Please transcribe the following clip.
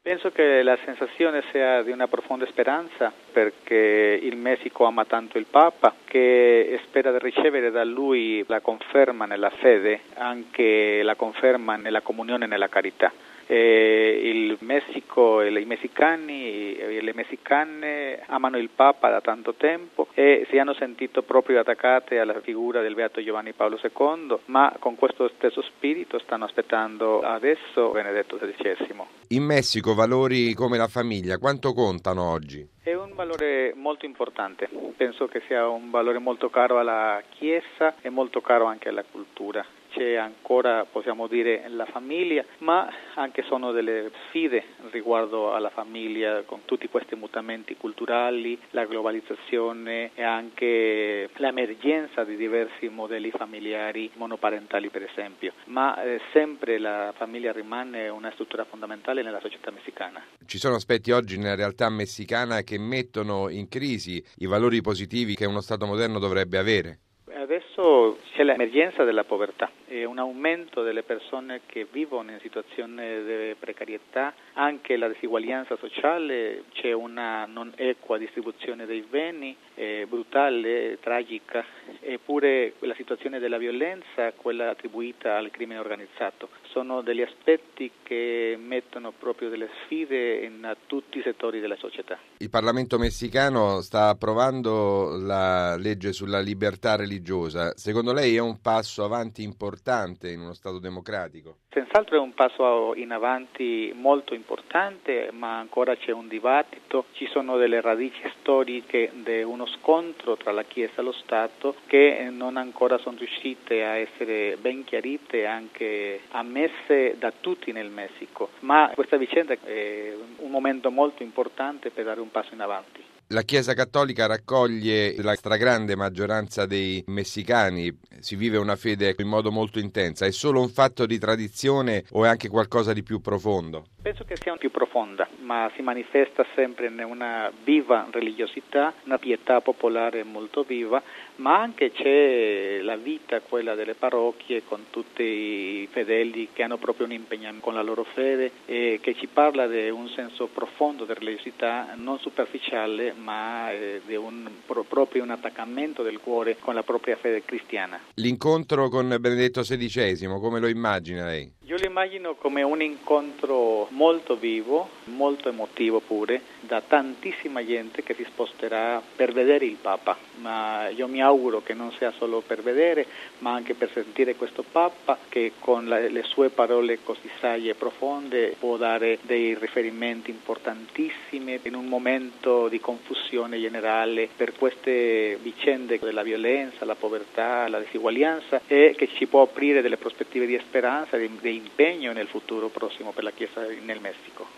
Penso che la sensazione sia di una profonda speranza perché il Messico ama tanto il Papa che spera di ricevere da lui la conferma nella fede, anche la conferma nella comunione e nella carità. Il Messico e i messicani e le messicane amano il Papa da tanto tempo e si hanno sentito proprio attaccate alla figura del Beato Giovanni Paolo II, ma con questo stesso spirito stanno aspettando adesso Benedetto XVI. In Messico valori come la famiglia quanto contano oggi? È un valore molto importante, penso che sia un valore molto caro alla Chiesa e molto caro anche alla cultura. C'è ancora, possiamo dire, la famiglia, ma anche sono delle sfide riguardo alla famiglia con tutti questi mutamenti culturali, la globalizzazione e anche l'emergenza di diversi modelli familiari monoparentali per esempio, ma sempre la famiglia rimane una struttura fondamentale nella società messicana. Ci sono aspetti oggi nella realtà messicana che mettono in crisi i valori positivi che uno Stato moderno dovrebbe avere? Adesso c'è l'emergenza della povertà e un aumento delle persone che vivono in situazioni di precarietà, anche la disuguaglianza sociale, c'è una non equa distribuzione dei beni, brutale, tragica, eppure la situazione della violenza, quella attribuita al crimine organizzato. Sono degli aspetti che mettono proprio delle sfide in tutti i settori della società. Il Parlamento messicano sta approvando la legge sulla libertà religiosa. Secondo lei è un passo avanti importante in uno Stato democratico? Senz'altro è un passo in avanti molto importante, ma ancora c'è un dibattito, ci sono delle radici storiche di uno scontro tra la Chiesa e lo Stato che non ancora sono riuscite a essere ben chiarite e anche ammesse da tutti nel Messico, ma questa vicenda è un momento molto importante per dare un passo in avanti. La Chiesa Cattolica raccoglie la stragrande maggioranza dei messicani, si vive una fede in modo molto intensa. È solo un fatto di tradizione o è anche qualcosa di più profondo? Penso che sia più profonda, ma si manifesta sempre in una viva religiosità, una pietà popolare molto viva, ma anche c'è la vita, quella delle parrocchie, con tutti i fedeli che hanno proprio un impegno con la loro fede e che ci parla di un senso profondo di religiosità, non superficiale, ma di proprio un attaccamento del cuore con la propria fede cristiana. L'incontro con Benedetto XVI, come lo immagina lei? Io lo immagino come un incontro molto vivo, molto emotivo pure, da tantissima gente che si sposterà per vedere il Papa, ma io mi auguro che non sia solo per vedere, ma anche per sentire questo Papa che con le sue parole così sagge e profonde può dare dei riferimenti importantissimi in un momento di confusione generale per queste vicende della violenza, la povertà, la disuguaglianza e che ci può aprire delle prospettive di speranza, di impegno nel futuro prossimo per la Chiesa nel Messico.